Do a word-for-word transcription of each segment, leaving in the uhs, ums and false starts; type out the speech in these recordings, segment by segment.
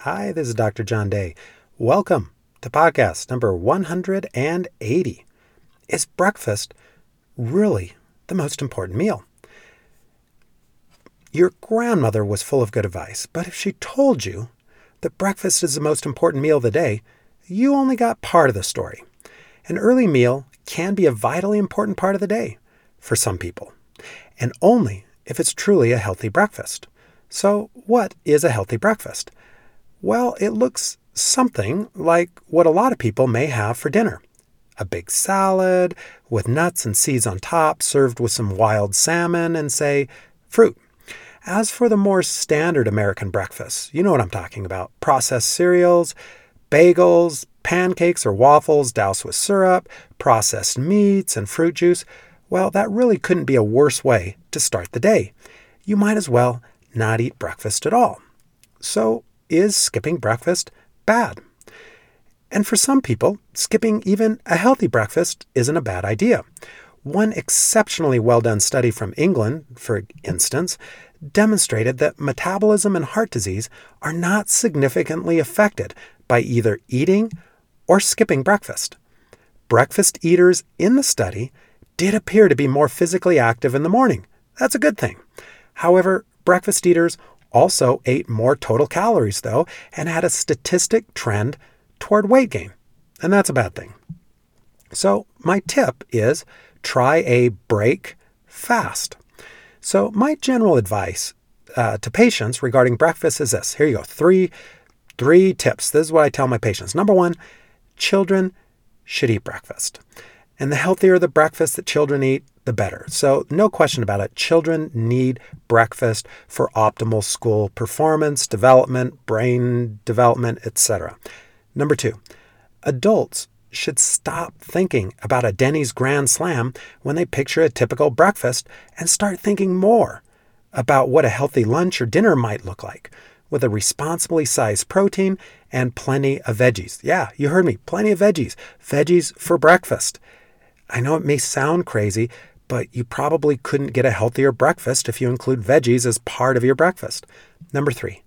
Hi, this is Doctor John Day. Welcome to podcast number one hundred eighty. Is breakfast really the most important meal? Your grandmother was full of good advice, but if she told you that breakfast is the most important meal of the day, you only got part of the story. An early meal can be a vitally important part of the day for some people, and only if it's truly a healthy breakfast. So what is a healthy breakfast? Well, it looks something like what a lot of people may have for dinner. A big salad with nuts and seeds on top, served with some wild salmon and, say, fruit. As for the more standard American breakfasts, you know what I'm talking about. Processed cereals, bagels, pancakes or waffles doused with syrup, processed meats and fruit juice. Well, that really couldn't be a worse way to start the day. You might as well not eat breakfast at all. So, is skipping breakfast bad? And for some people, skipping even a healthy breakfast isn't a bad idea. One exceptionally well-done study from England, for instance, demonstrated that metabolism and heart disease are not significantly affected by either eating or skipping breakfast. Breakfast eaters in the study did appear to be more physically active in the morning. That's a good thing. However, breakfast eaters also ate more total calories, though, and had a statistic trend toward weight gain. And that's a bad thing. So my tip is try a break fast. So my general advice uh, to patients regarding breakfast is this. Here you go. Three, three tips. This is what I tell my patients. Number one, children should eat breakfast. And the healthier the breakfast that children eat, the better. So no question about it. Children need breakfast for optimal school performance, development, brain development, et cetera. Number two, adults should stop thinking about a Denny's Grand Slam when they picture a typical breakfast and start thinking more about what a healthy lunch or dinner might look like, with a responsibly sized protein and plenty of veggies. Yeah, you heard me, plenty of veggies. Veggies for breakfast. I know it may sound crazy, but you probably couldn't get a healthier breakfast if you include veggies as part of your breakfast. Number three,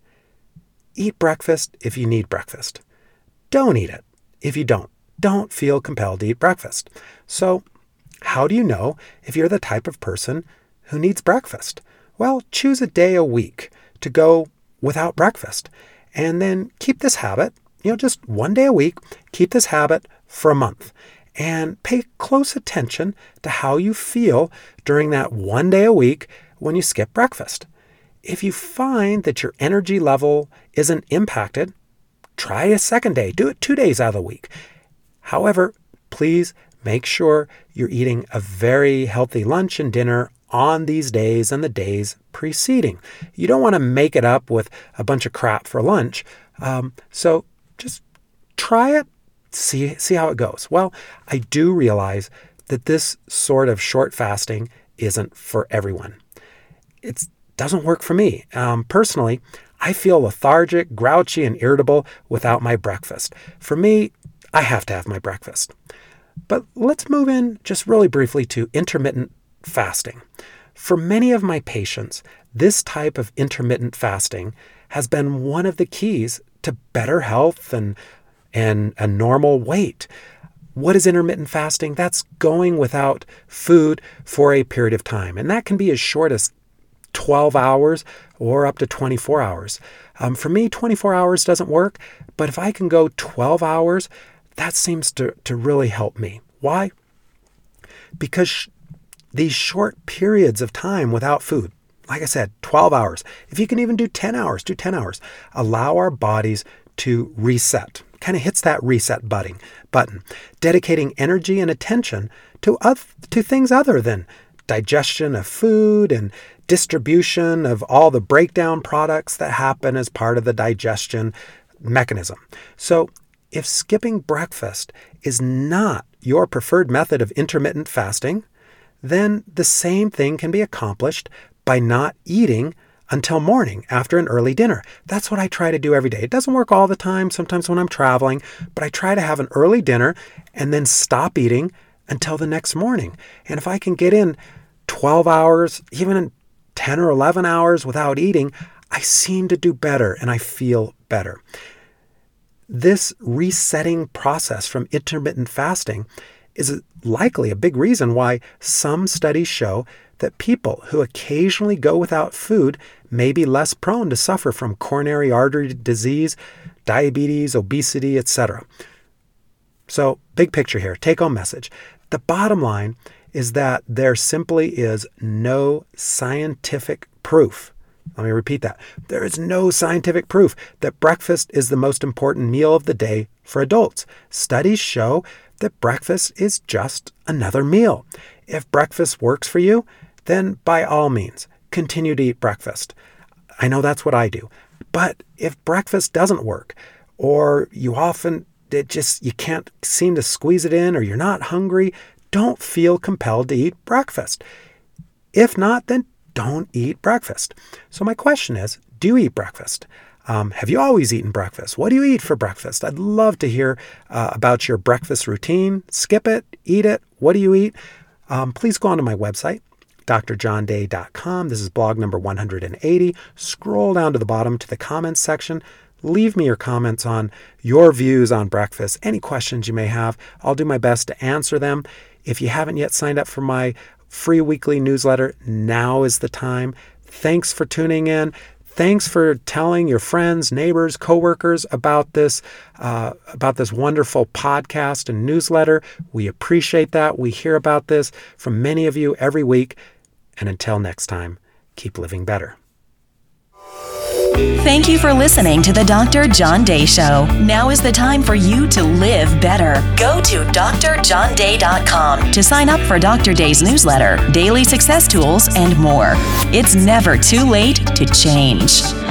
eat breakfast if you need breakfast. Don't eat it if you don't. Don't feel compelled to eat breakfast. So, how do you know if you're the type of person who needs breakfast? Well, choose a day a week to go without breakfast. And then keep this habit, you know, just one day a week, keep this habit for a month. And pay close attention to how you feel during that one day a week when you skip breakfast. If you find that your energy level isn't impacted, try a second day. Do it two days out of the week. However, please make sure you're eating a very healthy lunch and dinner on these days and the days preceding. You don't want to make it up with a bunch of crap for lunch. Um, so just try it. See, see how it goes. Well, I do realize that this sort of short fasting isn't for everyone. It doesn't work for me. Um, personally, I feel lethargic, grouchy, and irritable without my breakfast. For me, I have to have my breakfast. But let's move in just really briefly to intermittent fasting. For many of my patients, this type of intermittent fasting has been one of the keys to better health and and a normal weight. What is intermittent fasting? That's going without food for a period of time. And that can be as short as twelve hours or up to twenty-four hours. Um, for me, twenty-four hours doesn't work, but if I can go twelve hours, that seems to, to really help me. Why? Because sh- these short periods of time without food, like I said, twelve hours, if you can even do ten hours, do ten hours, allow our bodies to reset. Kind of hits that reset button, button, dedicating energy and attention to other, to things other than digestion of food and distribution of all the breakdown products that happen as part of the digestion mechanism. So if skipping breakfast is not your preferred method of intermittent fasting, then the same thing can be accomplished by not eating until morning after an early dinner. That's what I try to do every day. It doesn't work all the time, sometimes when I'm traveling, but I try to have an early dinner and then stop eating until the next morning. And if I can get in twelve hours, even in ten or eleven hours without eating, I seem to do better and I feel better. This resetting process from intermittent fasting is likely a big reason why some studies show that people who occasionally go without food may be less prone to suffer from coronary artery disease, diabetes, obesity, et cetera. So, big picture here, take-home message. The bottom line is that there simply is no scientific proof. Let me repeat that. There is no scientific proof that breakfast is the most important meal of the day for adults. Studies show that breakfast is just another meal. If breakfast works for you, then by all means, continue to eat breakfast. I know that's what I do. But if breakfast doesn't work, or you often, it just, you can't seem to squeeze it in, or you're not hungry, don't feel compelled to eat breakfast. If not, then don't eat breakfast. So my question is, do you eat breakfast? Um, have you always eaten breakfast? What do you eat for breakfast? I'd love to hear uh, about your breakfast routine. Skip it, eat it. What do you eat? Um, please go onto my website, d r john day dot com. This is blog number one hundred eighty. Scroll down to the bottom to the comments section. Leave me your comments on your views on breakfast, any questions you may have. I'll do my best to answer them. If you haven't yet signed up for my free weekly newsletter, now is the time. Thanks for tuning in. Thanks for telling your friends, neighbors, coworkers about this, uh, about this wonderful podcast and newsletter. We appreciate that. We hear about this from many of you every week. And until next time, keep living better. Thank you for listening to the Doctor John Day Show. Now is the time for you to live better. Go to d r john day dot com to sign up for Doctor Day's newsletter, daily success tools, and more. It's never too late to change.